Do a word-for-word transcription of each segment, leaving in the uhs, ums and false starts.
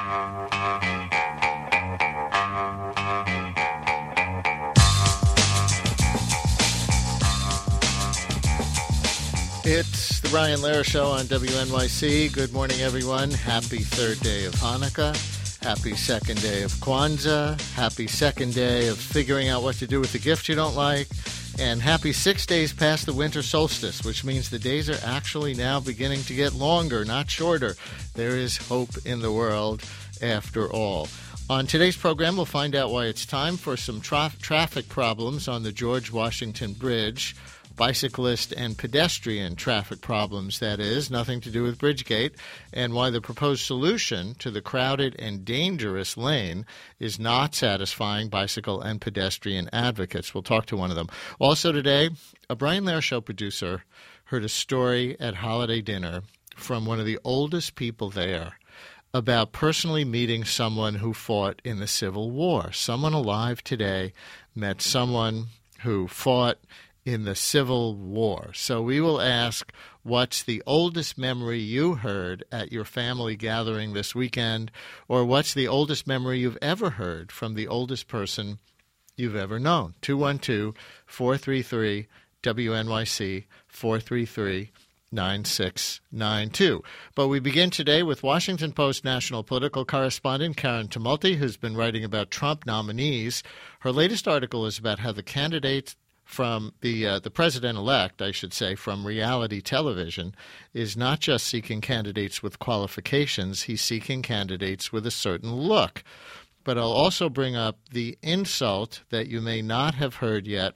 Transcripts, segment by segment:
It's the Brian Lehrer Show on W N Y C. Good morning, everyone. Happy third day of Hanukkah. Happy second day of Kwanzaa. Happy second day of figuring out what to do with the gift you don't like. And happy six days past the winter solstice, which means the days are actually now beginning to get longer, not shorter. There is hope in the world after all. On today's program, we'll find out why it's time for some tra- traffic problems on the George Washington Bridge. Bicyclist and pedestrian traffic problems, that is, nothing to do with Bridgegate, and why the proposed solution to the crowded and dangerous lane is not satisfying bicycle and pedestrian advocates. We'll talk to one of them. Also today, a Brian Lehrer Show producer heard a story at holiday dinner from one of the oldest people there about personally meeting someone who fought in the Civil War. Someone alive today met someone who fought in the Civil War. So we will ask, what's the oldest memory you heard at your family gathering this weekend, or what's the oldest memory you've ever heard from the oldest person you've ever known? two one two, four three three, W N Y C, four three three, nine six nine two. But we begin today with Washington Post national political correspondent Karen Tumulty, who's been writing about Trump nominees. Her latest article is about how the candidates from the uh, the president-elect, I should say, from reality television, is not just seeking candidates with qualifications, he's seeking candidates with a certain look. But I'll also bring up the insult that you may not have heard yet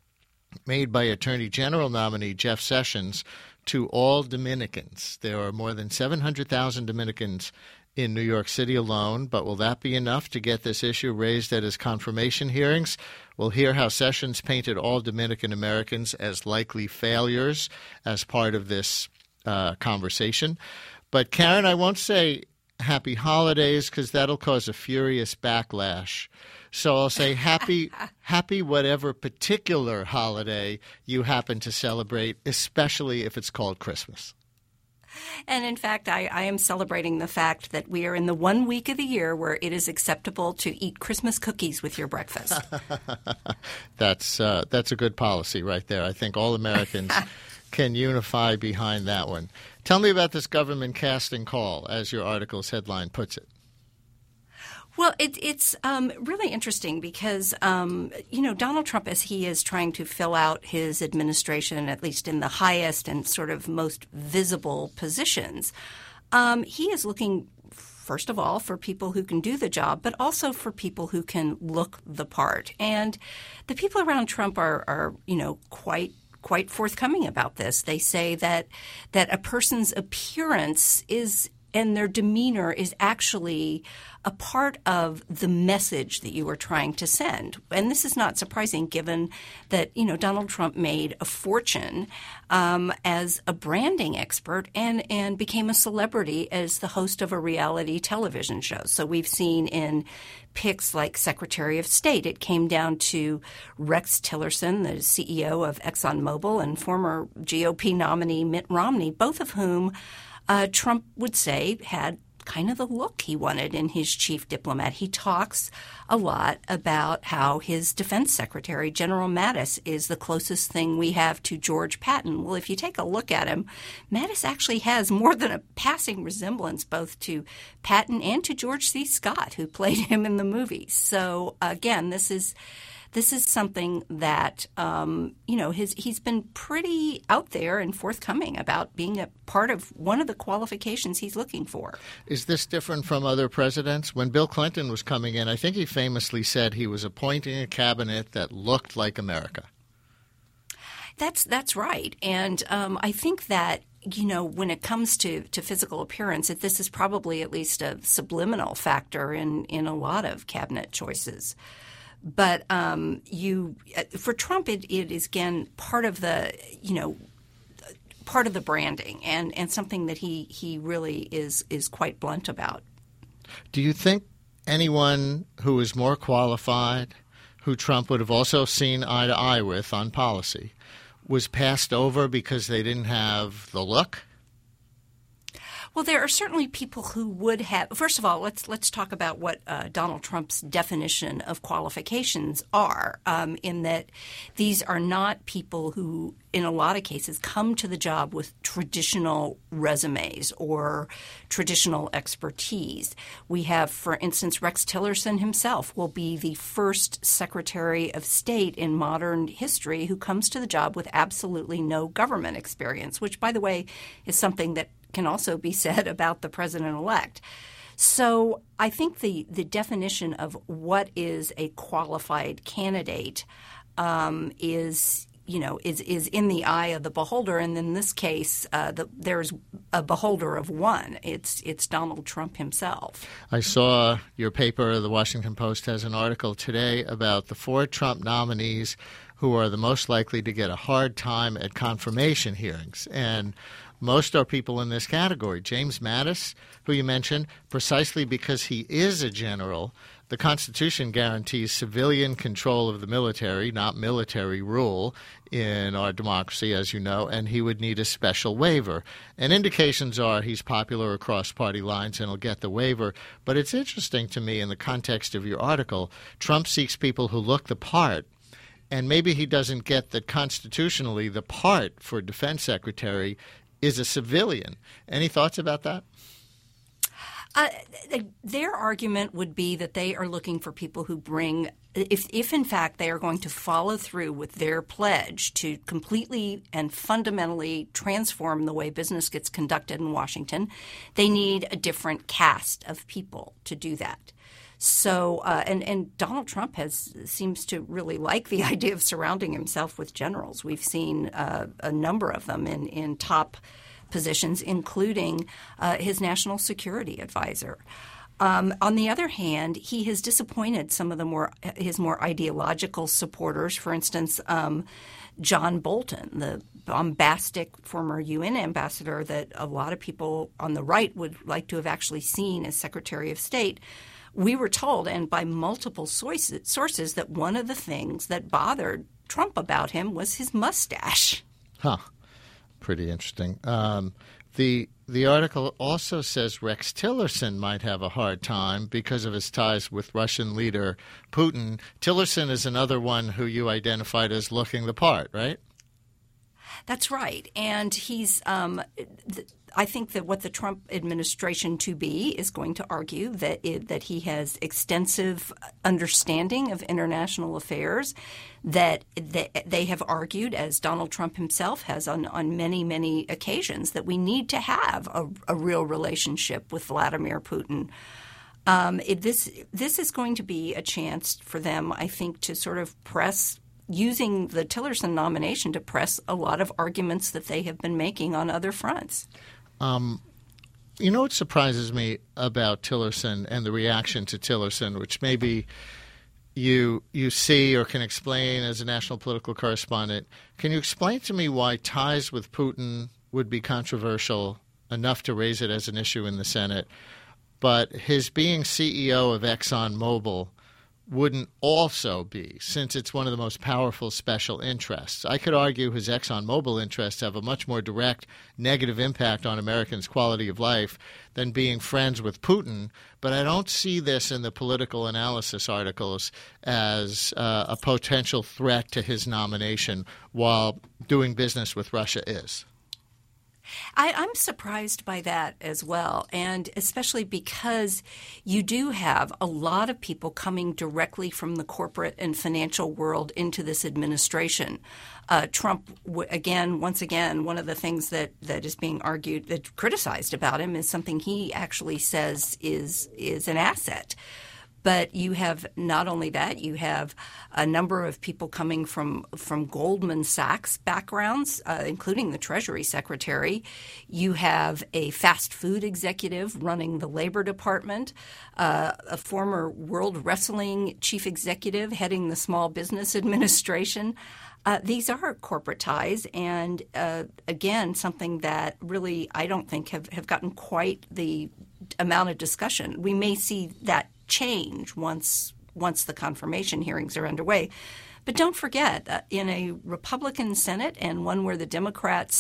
made by Attorney General nominee Jeff Sessions to all Dominicans. There are more than seven hundred thousand Dominicans in New York City alone, but will that be enough to get this issue raised at his confirmation hearings? We'll hear how Sessions painted all Dominican Americans as likely failures as part of this uh, conversation. But, Karen, I won't say happy holidays because that'll cause a furious backlash. So I'll say happy, happy whatever particular holiday you happen to celebrate, especially if it's called Christmas. And in fact, I, I am celebrating the fact that we are in the one week of the year where it is acceptable to eat Christmas cookies with your breakfast. that's uh, that's a good policy right there. I think all Americans can unify behind that one. Tell me about this government casting call, as your article's headline puts it. Well, it, it's um, really interesting because, um, you know, Donald Trump, as he is trying to fill out his administration, at least in the highest and sort of most visible positions, um, he is looking, first of all, for people who can do the job, but also for people who can look the part. And the people around Trump are, are you know, quite quite forthcoming about this. They say that that a person's appearance is and their demeanor is actually a part of the message that you are trying to send. And this is not surprising given that, you know, Donald Trump made a fortune um, as a branding expert and, and became a celebrity as the host of a reality television show. So we've seen in picks like Secretary of State, it came down to Rex Tillerson, the C E O of ExxonMobil, and former G O P nominee Mitt Romney, both of whom Uh, Trump would say had kind of the look he wanted in his chief diplomat. He talks a lot about how his defense secretary, General Mattis, is the closest thing we have to George Patton. Well, if you take a look at him, Mattis actually has more than a passing resemblance both to Patton and to George C. Scott, who played him in the movie. So, again, this is This is something that, um, you know, his, he's been pretty out there and forthcoming about being a part of one of the qualifications he's looking for. Is this different from other presidents? When Bill Clinton was coming in, I think he famously said he was appointing a cabinet that looked like America. That's that's right. And um, I think that, you know, when it comes to, to physical appearance, that this is probably at least a subliminal factor in, in a lot of cabinet choices. But um, you, for Trump, it, it is, again, part of the, you know, part of the branding and, and something that he, he really is is quite blunt about. Do you think anyone who is more qualified, who Trump would have also seen eye to eye with on policy, was passed over because they didn't have the look? Well, there are certainly people who would have. First of all, let's let's talk about what uh, Donald Trump's definition of qualifications are. Um, in that, these are not people who, in a lot of cases, come to the job with traditional resumes or traditional expertise. We have, for instance, Rex Tillerson himself will be the first Secretary of State in modern history who comes to the job with absolutely no government experience, which, by the way, is something that can also be said about the president-elect. So I think the, the definition of what is a qualified candidate um, is, you know, is is in the eye of the beholder. And in this case, uh, the, there's a beholder of one. It's it's Donald Trump himself. I saw your paper, The Washington Post, has an article today about the four Trump nominees who are the most likely to get a hard time at confirmation hearings. And most are people in this category. James Mattis, who you mentioned, precisely because he is a general. The Constitution guarantees civilian control of the military, not military rule, in our democracy, as you know, and he would need a special waiver. And indications are he's popular across party lines and he'll get the waiver. But it's interesting to me in the context of your article, Trump seeks people who look the part. And maybe he doesn't get that constitutionally the part for defense secretary is a civilian. Any thoughts about that? Uh, their argument would be that they are looking for people who bring if, if in fact they are going to follow through with their pledge to completely and fundamentally transform the way business gets conducted in Washington, they need a different cast of people to do that. So, uh, and, and Donald Trump has seems to really like the idea of surrounding himself with generals. We've seen uh, a number of them in, in top positions, including uh, his national security advisor. Um, on the other hand, he has disappointed some of the more his more ideological supporters. For instance, um, John Bolton, the bombastic former U N ambassador that a lot of people on the right would like to have actually seen as Secretary of State. We were told, and by multiple sources, sources, that one of the things that bothered Trump about him was his mustache. Huh. Pretty interesting. Um, the the article also says Rex Tillerson might have a hard time because of his ties with Russian leader Putin. Tillerson is another one who you identified as looking the part, right? That's right. And he's um, th- I think that what the Trump administration to be is going to argue that it, that he has extensive understanding of international affairs, that, that they have argued, as Donald Trump himself has on, on many, many occasions, that we need to have a, a real relationship with Vladimir Putin. Um, it, this this is going to be a chance for them, I think, to sort of press using the Tillerson nomination to press a lot of arguments that they have been making on other fronts. Um, you know what surprises me about Tillerson and the reaction to Tillerson, which maybe you you see or can explain as a national political correspondent. Can you explain to me why ties with Putin would be controversial enough to raise it as an issue in the Senate, but his being C E O of ExxonMobil wouldn't also be, since it's one of the most powerful special interests? I could argue his ExxonMobil interests have a much more direct negative impact on Americans' quality of life than being friends with Putin, but I don't see this in the political analysis articles as uh, a potential threat to his nomination, while doing business with Russia is. I, I'm surprised by that as well, and especially because you do have a lot of people coming directly from the corporate and financial world into this administration. Uh, Trump, w- again, once again, one of the things that, that is being argued, that criticized about him, is something he actually says is is an asset. But you have not only that, you have a number of people coming from, from Goldman Sachs backgrounds, uh, including the Treasury Secretary. You have a fast food executive running the Labor Department, uh, a former World Wrestling chief executive heading the Small Business Administration. Uh, these are corporate ties, and uh, again, something that really I don't think have, have gotten quite the amount of discussion. We may see that change once once the confirmation hearings are underway. But don't forget that in a Republican Senate, and one where the Democrats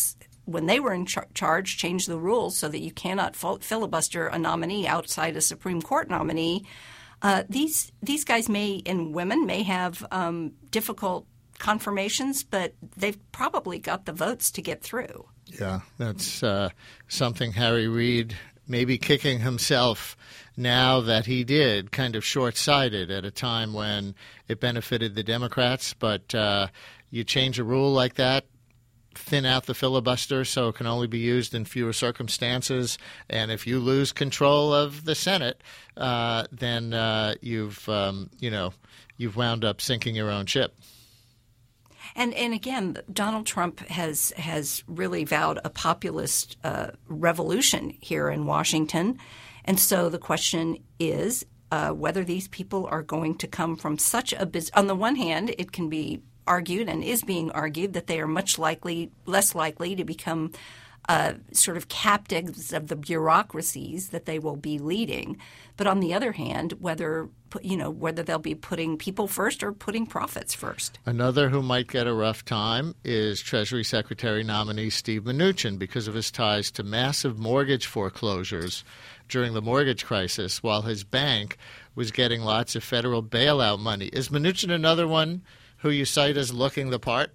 when they were in char- charge, changed the rules so that you cannot fil- filibuster a nominee outside a Supreme Court nominee. Uh, these these guys may and women may have um, difficult confirmations, but they've probably got the votes to get through. Yeah, that's uh, something Harry Reid may be kicking himself now that he did, kind of short-sighted at a time when it benefited the Democrats. But uh, you change a rule like that, thin out the filibuster so it can only be used in fewer circumstances. And if you lose control of the Senate, uh, then uh, you've, um, you know, you've wound up sinking your own ship. And and again, Donald Trump has has really vowed a populist uh, revolution here in Washington. And so the question is uh, whether these people are going to come from such a biz- – on the one hand, it can be argued and is being argued that they are much likely – less likely to become uh, sort of captives of the bureaucracies that they will be leading. But on the other hand, whether – you know, whether they'll be putting people first or putting profits first. Another who might get a rough time is Treasury Secretary nominee Steve Mnuchin because of his ties to massive mortgage foreclosures during the mortgage crisis while his bank was getting lots of federal bailout money. Is Mnuchin another one who you cite as looking the part?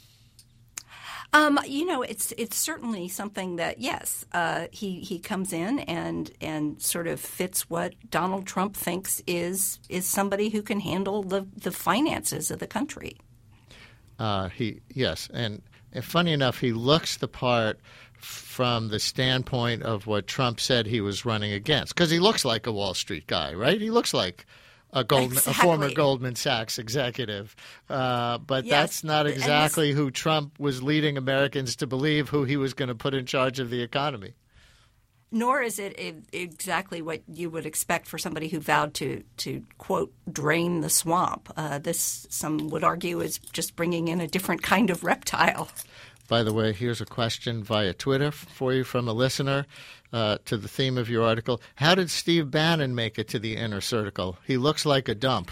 Um, you know, it's it's certainly something that, yes, uh, he he comes in and and sort of fits what Donald Trump thinks is is somebody who can handle the, the finances of the country. Uh, he yes, and, and funny enough, he looks the part from the standpoint of what Trump said he was running against, because he looks like a Wall Street guy, right? He looks like A, Goldman, exactly. a former Goldman Sachs executive. Uh, but yes. that's not exactly this, who Trump was leading Americans to believe who he was going to put in charge of the economy. Nor is it exactly what you would expect for somebody who vowed to, to quote, drain the swamp. Uh, this, some would argue, is just bringing in a different kind of reptile. By the way, here's a question via Twitter for you from a listener uh, to the theme of your article. How did Steve Bannon make it to the inner circle? He looks like a dump.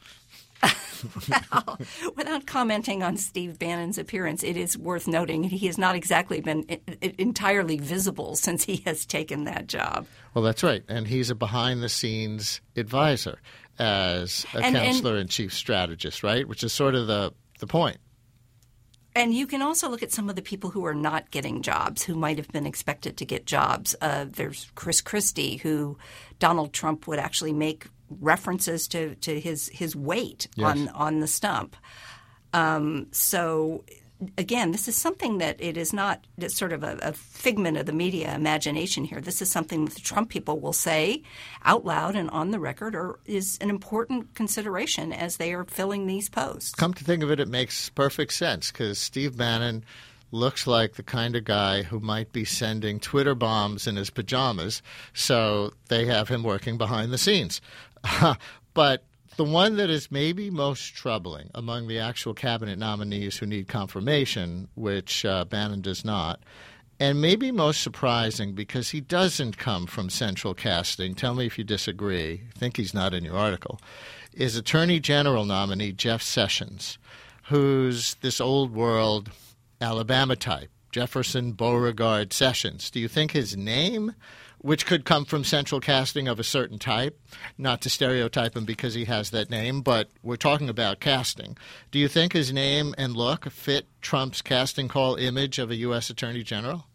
Well, without commenting on Steve Bannon's appearance, it is worth noting he has not exactly been entirely visible since he has taken that job. Well, that's right. And he's a behind-the-scenes advisor as a and, counselor and, and chief strategist, right, which is sort of the, the point. And you can also look at some of the people who are not getting jobs, who might have been expected to get jobs. Uh, there's Chris Christie, who Donald Trump would actually make references to, to his, his weight yes. on, on the stump. Um, so, again, this is something that it is not it's sort of a, a figment of the media imagination here. This is something that the Trump people will say out loud and on the record or is an important consideration as they are filling these posts. Come to think of it, it makes perfect sense because Steve Bannon looks like the kind of guy who might be sending Twitter bombs in his pajamas, so they have him working behind the scenes. But the one that is maybe most troubling among the actual cabinet nominees who need confirmation, which uh, Bannon does not, and maybe most surprising because he doesn't come from central casting, tell me if you disagree, I think he's not in your article, is Attorney General nominee Jeff Sessions, who's this old world Alabama type, Jefferson Beauregard Sessions. Do you think his name, which could come from central casting of a certain type, not to stereotype him because he has that name, but we're talking about casting. Do you think his name and look fit Trump's casting call image of a U S Attorney General?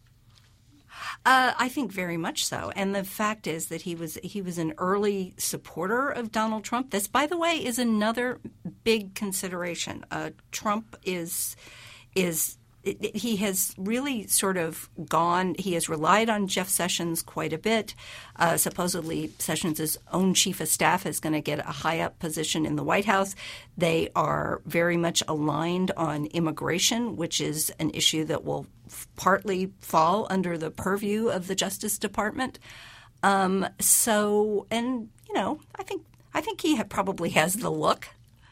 Uh, I think very much so. And the fact is that he was he was an early supporter of Donald Trump. This, by the way, is another big consideration. Uh, Trump is is It, it, he has really sort of gone – he has relied on Jeff Sessions quite a bit. Uh, supposedly, Sessions' own chief of staff is going to get a high-up position in the White House. They are very much aligned on immigration, which is an issue that will f- partly fall under the purview of the Justice Department. Um, so – and, you know, I think I think he ha- probably has the look.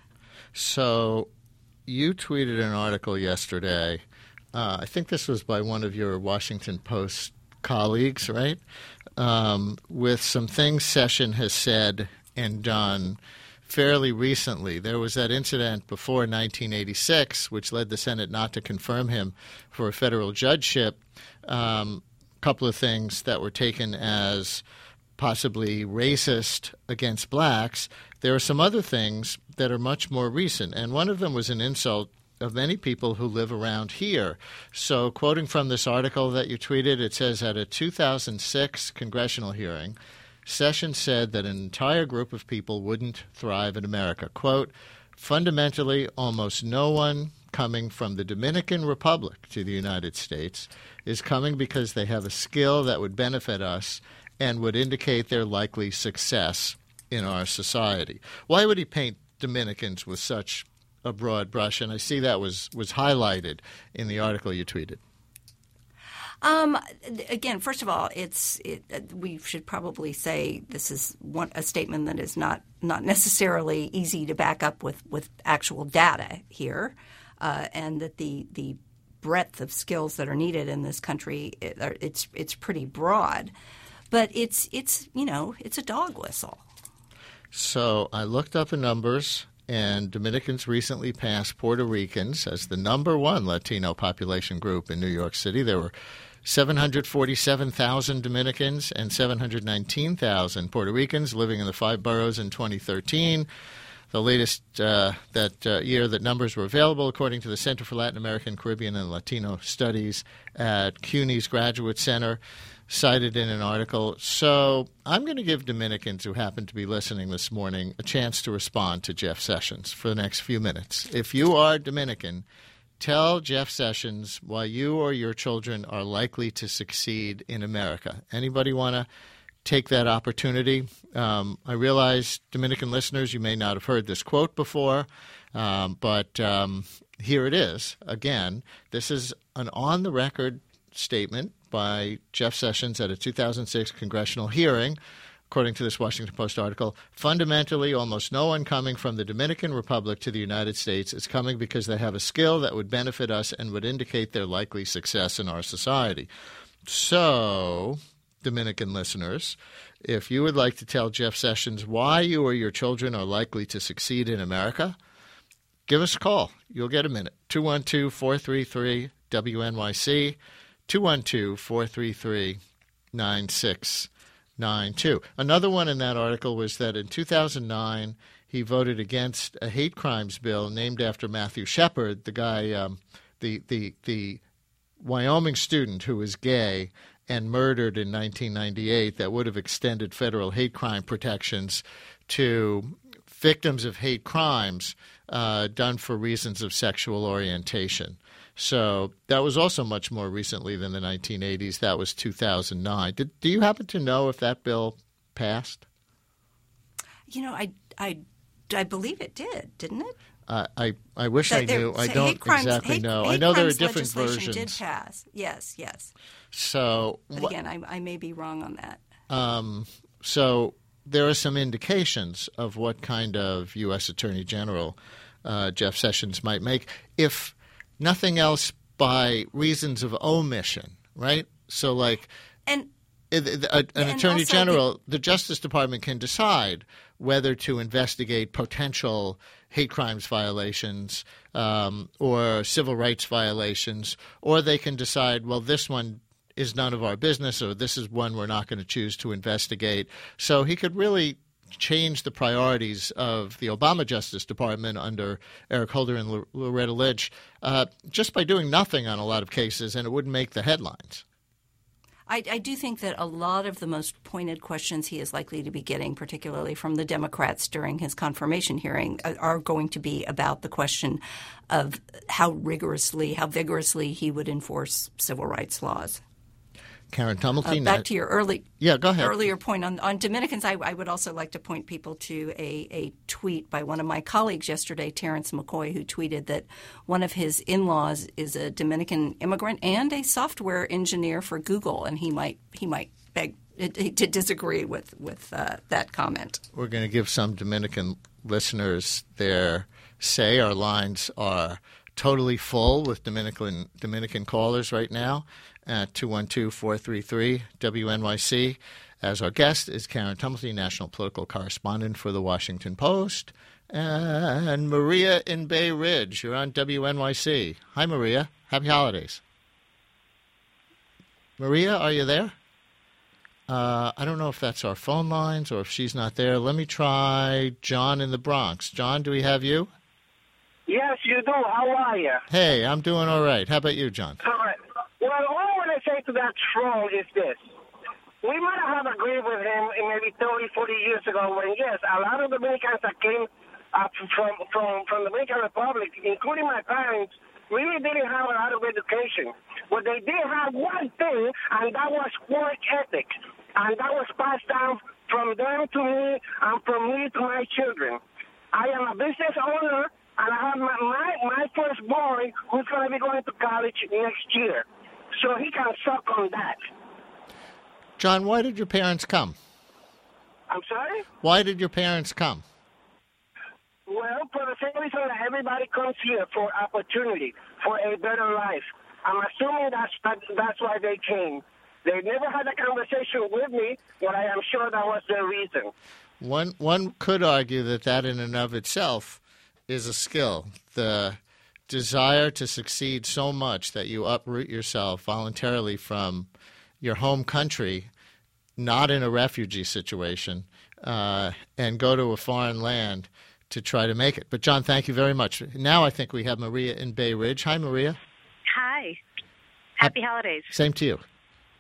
So you tweeted an article yesterday – Uh, I think this was by one of your Washington Post colleagues, right? Um, with some things Sessions has said and done fairly recently. There was that incident before nineteen eighty-six, which led the Senate not to confirm him for a federal judgeship. Um, a couple of things that were taken as possibly racist against blacks. There are some other things that are much more recent, and one of them was an insult of many people who live around here. So quoting from this article that you tweeted, it says, at a two thousand six congressional hearing, Sessions said that an entire group of people wouldn't thrive in America. Quote, fundamentally, almost no one coming from the Dominican Republic to the United States is coming because they have a skill that would benefit us and would indicate their likely success in our society. Why would he paint Dominicans with such a broad brush? And I see that was, was highlighted in the article you tweeted. Um, again, first of all, it's it, we should probably say this is one, a statement that is not, not necessarily easy to back up with, with actual data here, uh, and that the the breadth of skills that are needed in this country, it, it's it's pretty broad. But it's it's you know it's a dog whistle. So I looked up the numbers, and Dominicans recently passed Puerto Ricans as the number one Latino population group in New York City. There were seven hundred forty-seven thousand Dominicans and seven hundred nineteen thousand Puerto Ricans living in the five boroughs in twenty thirteen. The latest uh, that uh, year that numbers were available, according to the Center for Latin American, Caribbean, and Latino Studies at CUNY's Graduate Center, cited in an article. So I'm going to give Dominicans who happen to be listening this morning a chance to respond to Jeff Sessions for the next few minutes. If you are Dominican, tell Jeff Sessions why you or your children are likely to succeed in America. Anybody want to take that opportunity? Um, I realize, Dominican listeners, you may not have heard this quote before, um, but um, here it is. Again, this is an on-the-record statement by Jeff Sessions at a two thousand six congressional hearing. According to this Washington Post article, fundamentally, almost no one coming from the Dominican Republic to the United States is coming because they have a skill that would benefit us and would indicate their likely success in our society. So, Dominican listeners, if you would like to tell Jeff Sessions why you or your children are likely to succeed in America, give us a call. You'll get a minute. two one two, four three three, W N Y C, two one two, four three three, nine six nine two. Another one in that article was that in two thousand nine, he voted against a hate crimes bill named after Matthew Shepard, the guy, um, the, the, the Wyoming student who was gay and murdered in nineteen ninety-eight, that would have extended federal hate crime protections to victims of hate crimes uh, done for reasons of sexual orientation. So that was also much more recently than the nineteen eighties. That was two thousand nine. Did, do you happen to know if that bill passed? You know, I, I, I believe it did, didn't it? Uh, I, I wish that I knew. There, I don't hate crimes, exactly hate, know. Hate I know there are crimes different legislation versions. Did pass. Yes, yes. So But wh- again, I, I may be wrong on that. Um, so there are some indications of what kind of U S Attorney General uh, Jeff Sessions might make, if nothing else by reasons of omission, right? So like and a, a, an and Attorney also General, the, the Justice Department can decide whether to investigate potential hate crimes violations um, or civil rights violations, or they can decide, well, this one is none of our business, or this is one we're not going to choose to investigate. So he could really change the priorities of the Obama Justice Department under Eric Holder and L- Loretta Lynch uh, just by doing nothing on a lot of cases, and it wouldn't make the headlines. I, I do think that a lot of the most pointed questions he is likely to be getting, particularly from the Democrats during his confirmation hearing, are going to be about the question of how rigorously, how vigorously he would enforce civil rights laws. Karen Tumulty. Uh, back to your early, yeah, go ahead. earlier point on, on Dominicans, I, I would also like to point people to a, a tweet by one of my colleagues yesterday, Terrence McCoy, who tweeted that one of his in-laws is a Dominican immigrant and a software engineer for Google, and he might he might beg to disagree with with uh, that comment. We're going to give some Dominican listeners their say. Our lines are totally full with Dominican Dominican callers right now. at two one two, four three three, W N Y C. As our guest is Karen Tumblety, national political correspondent for The Washington Post, and Maria in Bay Ridge. You're on W N Y C. Hi, Maria. Happy holidays. Maria, are you there? Uh, I don't know if that's our phone lines or if she's not there. Let me try John in the Bronx. John, do we have you? Yes, you do. How are you? Hey, I'm doing all right. How about you, John? All right. Well, all I want to say to that troll is this. We might have agreed with him maybe thirty, forty years ago when, yes, a lot of Dominicans that came uh, from, from, from the Dominican Republic, including my parents, really didn't have a lot of education. But they did have one thing, and that was work ethic. And that was passed down from them to me and from me to my children. I am a business owner, and I have my, my, my first boy who's going to be going to college next year. So he can suck on that. John, why did your parents come? I'm sorry? Why did your parents come? Well, for the same reason that everybody comes here, for opportunity, for a better life. I'm assuming that's, that, that's why they came. They never had a conversation with me, but I am sure that was their reason. One one could argue that that in and of itself is a skill. The desire to succeed so much that you uproot yourself voluntarily from your home country, not in a refugee situation, uh, and go to a foreign land to try to make it. But, John, thank you very much. Now I think we have Maria in Bay Ridge. Hi, Maria. Hi. Happy ha- holidays. Same to you.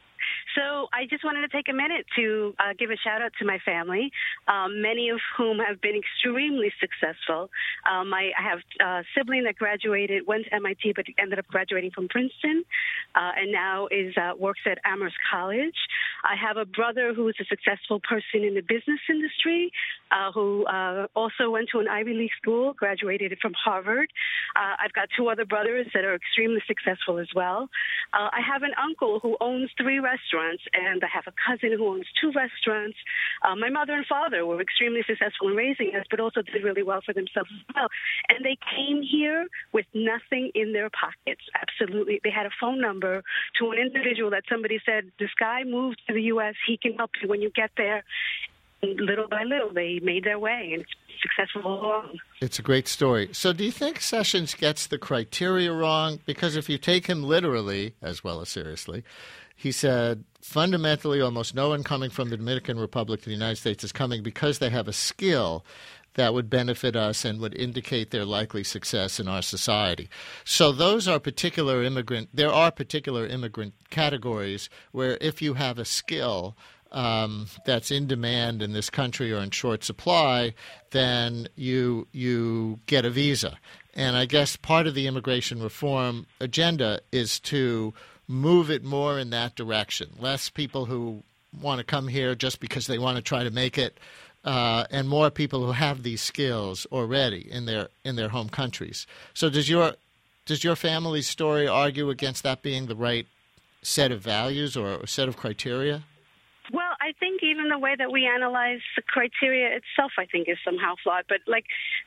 So I just wanted to take a minute to uh, give a shout out to my family, um, many of whom have been extremely successful. Um, I, I have a sibling that graduated, went to M I T, but ended up graduating from Princeton, uh, and now is uh, works at Amherst College. I have a brother who is a successful person in the business industry, uh, who uh, also went to an Ivy League school, graduated from Harvard. Uh, I've got two other brothers that are extremely successful as well. Uh, I have an uncle who owns three restaurants, and I have a cousin who owns two restaurants. Uh, my mother and father were extremely successful in raising us, but also did really well for themselves as well. And they came here with nothing in their pockets. Absolutely. They had a phone number to an individual that somebody said, this guy moved to the U S, he can help you when you get there. And little by little, they made their way, and it's successful all along. It's a great story. So do you think Sessions gets the criteria wrong? Because if you take him literally, as well as seriously, he said, fundamentally, almost no one coming from the Dominican Republic to the United States is coming because they have a skill that would benefit us and would indicate their likely success in our society. So those are particular immigrant, there are particular immigrant categories where if you have a skill um, that's in demand in this country or in short supply, then you you get a visa. And I guess part of the immigration reform agenda is to move it more in that direction. Less people who want to come here just because they want to try to make it, uh, and more people who have these skills already in their in their home countries. So does your does your family's story argue against that being the right set of values or a set of criteria? Well, I think even the way that we analyze the criteria itself, I think, is somehow flawed. But, like,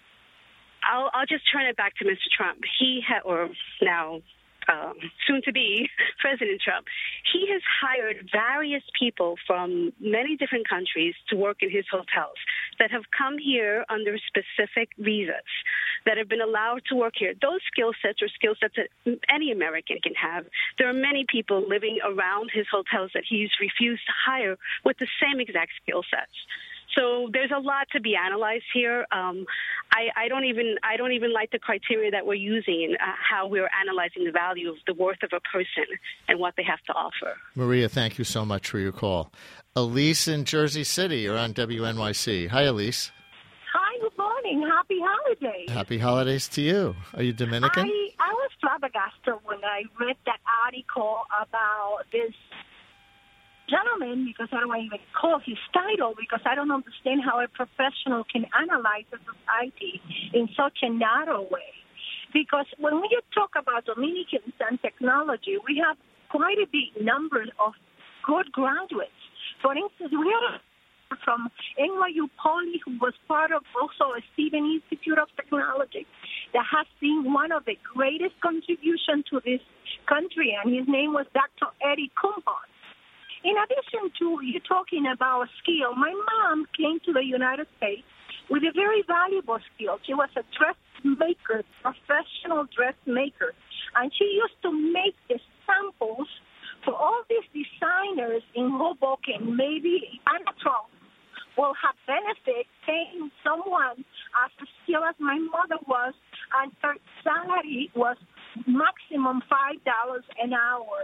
I'll, I'll just turn it back to Mister Trump. He had, or now um, soon-to-be President Trump, he has hired various people from many different countries to work in his hotels that have come here under specific visas, that have been allowed to work here. Those skill sets are skill sets that any American can have. There are many people living around his hotels that he's refused to hire with the same exact skill sets. So there's a lot to be analyzed here. Um, I, I don't even I don't even like the criteria that we're using in uh, how we're analyzing the value of the worth of a person and what they have to offer. Maria, thank you so much for your call. Elise in Jersey City, you're on W N Y C. Hi, Elise. Hi, good morning. Happy holidays. Happy holidays to you. Are you Dominican? I, I was flabbergasted when I read that article about this gentleman, because I don't want to even call his title, because I don't understand how a professional can analyze a society in such a narrow way. Because when we talk about Dominicans and technology, we have quite a big number of good graduates. For instance, we have from N Y U Poly, who was part of also a Stevens Institute of Technology, that has been one of the greatest contributions to this country, and his name was Doctor Eddie Kumhon. In addition to you talking about skill, my mom came to the United States with a very valuable skill. She was a dressmaker, professional dressmaker, and she used to make the samples for all these designers in Hoboken. Maybe Anna Trump will have benefit paying someone as skilled as my mother was, and her salary was maximum five dollars an hour.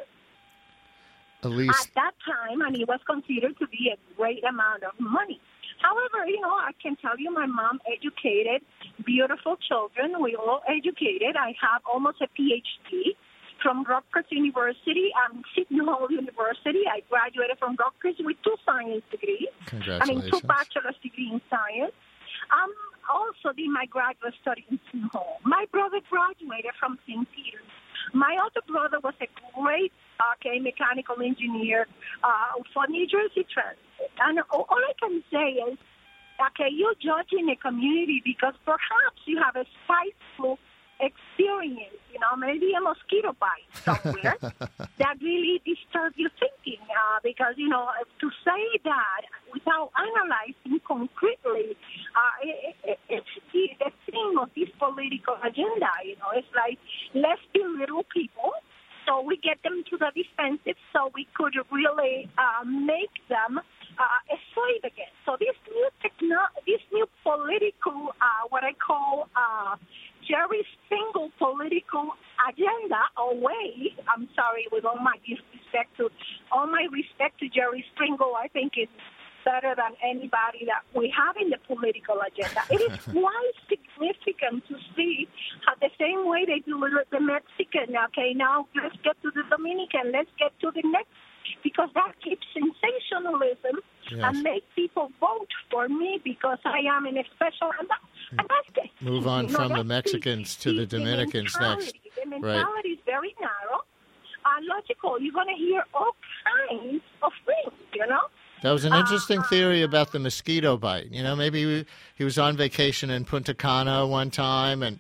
At least at that time, and it was considered to be a great amount of money. However, you know, I can tell you my mom educated beautiful children. We all educated. I have almost a P H D from Rutgers University and Seton Hall University. I graduated from Rutgers with two science degrees. Congratulations. I mean, two bachelor's degrees in science. Um, also did my graduate study in Seton Hall. My brother graduated from Saint Peter's. My other brother was a great okay, mechanical engineer uh, for New Jersey Transit. And all I can say is, okay, you're judging a community because perhaps you have a spiteful experience, you know, maybe a mosquito bite somewhere that really disturbs your thinking. Uh, because, you know, to say that without analyzing concretely, uh, it, it, it's the, the theme of this political agenda. You know, it's like, let's belittle people so we get them to the defensive so we could really uh, make them uh, a slave again. So this new techno- this new political, uh, what I call uh, Jerry Springer political agenda or way, I'm sorry, with all my respect to all my respect to Jerry Springer, I think it's better than anybody that we have in the political agenda. It is quite significant to see how the same way they do with the Mexican. Okay, now let's get to the Dominican. Let's get to the next, because that keeps sensationalism yes. and make people vote for me because I am in a special. And, that, and that's the, Move on you know, from the Mexicans the, to the Dominicans the next. The mentality right. is very narrow and logical. You're going to hear all kinds of things, you know. That was an interesting theory about the mosquito bite. You know, maybe he was on vacation in Punta Cana one time, and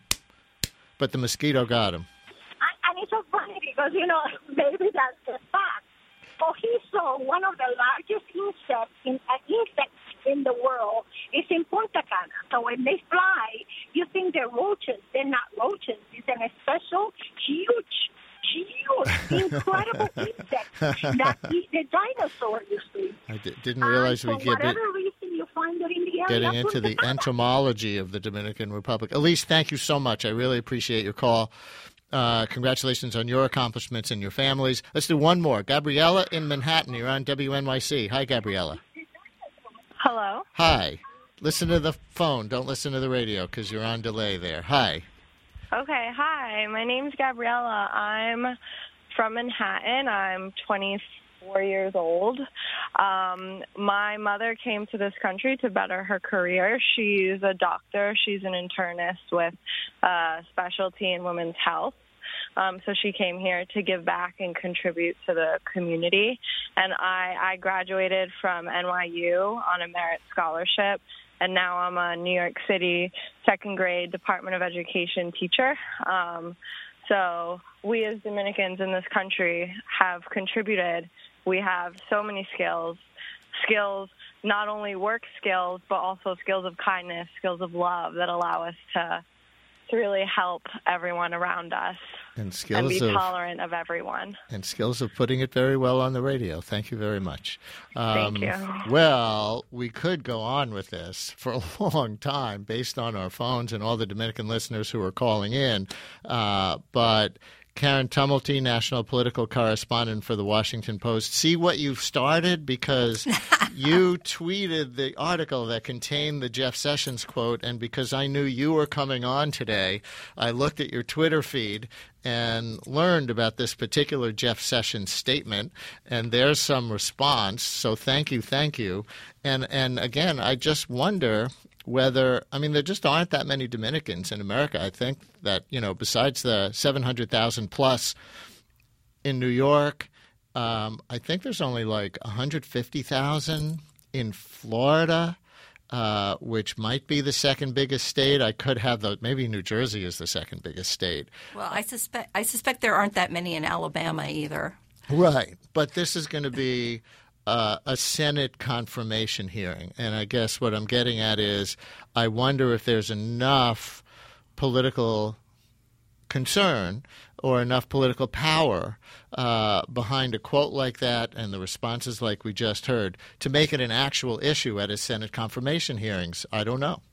but the mosquito got him. And it's so funny because, you know, maybe that's the fact. Oh, he saw one of the largest insects in, uh, insects in the world is in Punta Cana. So when they fly, you think they're roaches. They're not roaches. It's an special, huge, huge, incredible insect that eat the dinosaur, you see. I d- didn't realize um, we for get whatever it, reason you find it in the area. Getting into the entomology of the Dominican Republic. Elise, thank you so much. I really appreciate your call. Uh, congratulations on your accomplishments and your families. Let's do one more. Gabriella in Manhattan. You're on W N Y C. Hi, Gabriella. Hello. Hi. Listen to the phone. Don't listen to the radio because you're on delay there. Hi. Okay. Hi. My name's Gabriella. I'm from Manhattan. I'm twenty-four years old. Um, my mother came to this country to better her career. She's a doctor. She's an internist with a specialty in women's health. Um, so she came here to give back and contribute to the community. And I, I graduated from N Y U on a merit scholarship, and now I'm a New York City second grade Department of Education teacher. Um, so we as Dominicans in this country have contributed. We have so many skills, skills, not only work skills, but also skills of kindness, skills of love that allow us to to really help everyone around us and, skills and be of, tolerant of everyone. And skills of putting it very well on the radio. Thank you very much. Um, Thank you. Well, we could go on with this for a long time based on our phones and all the Dominican listeners who are calling in, uh, but Karen Tumulty, national political correspondent for the Washington Post. See what you've started? Because you tweeted the article that contained the Jeff Sessions quote, and because I knew you were coming on today, I looked at your Twitter feed and learned about this particular Jeff Sessions statement, and there's some response. So thank you, thank you. And and again, I just wonder whether, I mean, there just aren't that many Dominicans in America. I think that, you know, besides the seven hundred thousand plus in New York, um, I think there's only like one hundred fifty thousand in Florida. uh, which might be the second biggest state. I could have the maybe New Jersey is the second biggest state. Well, I suspect I suspect there aren't that many in Alabama either. Right, but this is going to be uh, a Senate confirmation hearing, and I guess what I'm getting at is I wonder if there's enough political concern or enough political power uh, behind a quote like that and the responses like we just heard to make it an actual issue at his Senate confirmation hearings. I don't know.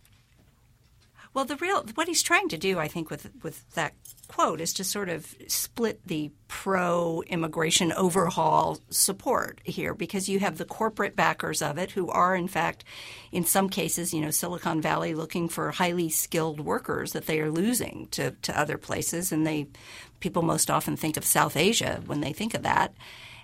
Well, the real what he's trying to do, I think, with with that quote is to sort of split the pro-immigration overhaul support here, because you have the corporate backers of it who are, in fact, in some cases, you know, Silicon Valley looking for highly skilled workers that they are losing to, to other places. And they people most often think of South Asia when they think of that,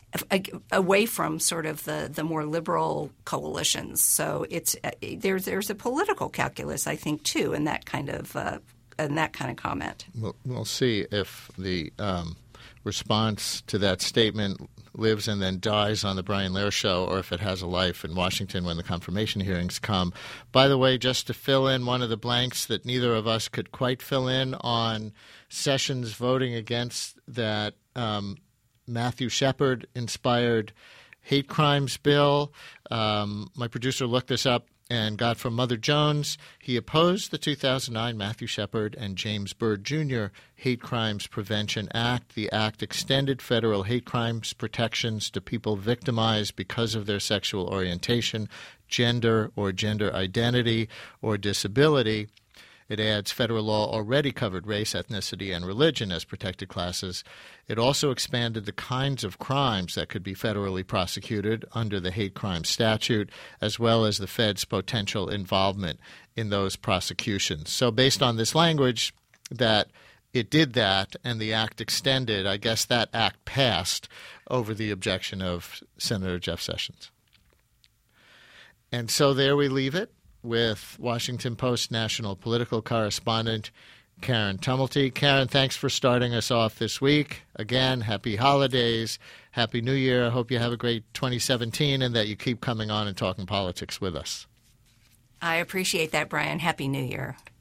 away from sort of the, the more liberal coalitions. So it's there's there's a political calculus, I think, too, in that kind of uh, in that kind of comment. We'll, we'll see if the um, response to that statement lives and then dies on the Brian Lehrer Show, or if it has a life in Washington when the confirmation hearings come. By the way, just to fill in one of the blanks that neither of us could quite fill in on Sessions voting against that um, Matthew Shepard-inspired hate crimes bill. Um, my producer looked this up and got from Mother Jones. He opposed the two thousand nine Matthew Shepard and James Byrd Junior Hate Crimes Prevention Act. The act extended federal hate crimes protections to people victimized because of their sexual orientation, gender or gender identity, or disability. It adds federal law already covered race, ethnicity, and religion as protected classes. It also expanded the kinds of crimes that could be federally prosecuted under the hate crime statute, as well as the Fed's potential involvement in those prosecutions. So based on this language that it did that and the act extended, I guess that act passed over the objection of Senator Jeff Sessions. And so there we leave it with Washington Post national political correspondent Karen Tumulty. Karen, thanks for starting us off this week. Again, happy holidays, happy New Year. I hope you have a great twenty seventeen and that you keep coming on and talking politics with us. I appreciate that, Brian. Happy New Year.